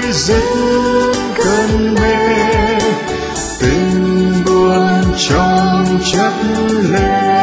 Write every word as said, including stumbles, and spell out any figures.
rất cơn mê, tình buồn trong chất lên.